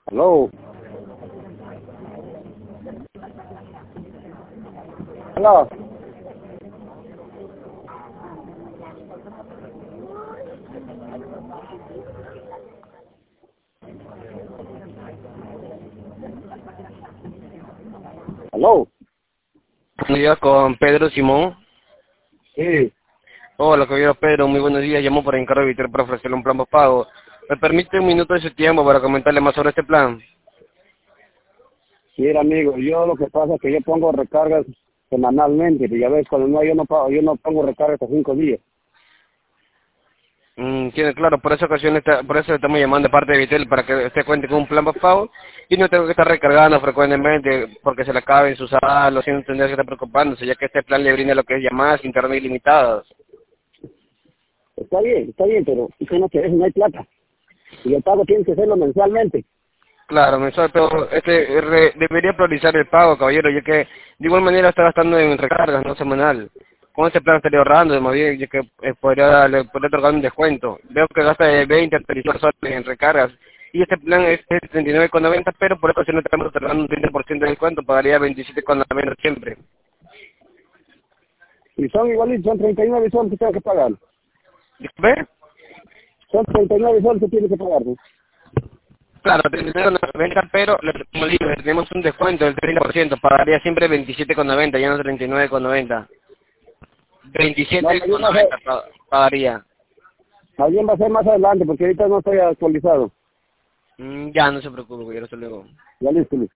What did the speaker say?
Aló. Aló. Aló. Buenos días con Pedro Simón. Sí. Hola, caballero Pedro, muy buenos días. Llamo por encargo de Vitel para ofrecerle un plan postpago. ¿Me permite un minuto de su tiempo para comentarle más sobre este plan? Sí, amigo, yo lo que pasa es que yo pongo recargas semanalmente, y ya ves, cuando no, yo no pago, yo no pongo recargas hasta 5 días. Tiene claro, por esa ocasión, por eso estamos llamando de parte de Vitel para que usted cuente con un plan postpago y no tenga que estar recargando frecuentemente porque se le acaben sus saldos sin tener que estar preocupándose, ya que este plan le brinda lo que es llamadas internet ilimitadas. Está bien, pero usted no quiere, no hay plata. Y el pago tiene que hacerlo mensualmente. Claro, mensual, pero debería priorizar el pago, caballero, ya que de igual manera está gastando en recargas, no semanal. Con este plan estaría ahorrando, de más bien, ya que le podría otorgar un descuento. Veo que gasta de 20 a 30 soles en recargas. Y este plan es de 39,90, pero por eso si no estamos otorgando un 30% de descuento, pagaría 27,90 siempre. Y son igualitos, son 39 soles que tengo que pagar. ¿Ve? Son 39 soles que tiene que pagar, ¿no? Claro, 39,90, pero como digo, tenemos un descuento del 30%, pagaría siempre 27,90, ya no 39,90. No, más bien va a ser, 27,90 pagaría. más bien va a ser más adelante, porque ahorita no estoy actualizado. Ya, no se preocupe, ya hasta luego. Ya listo, listo.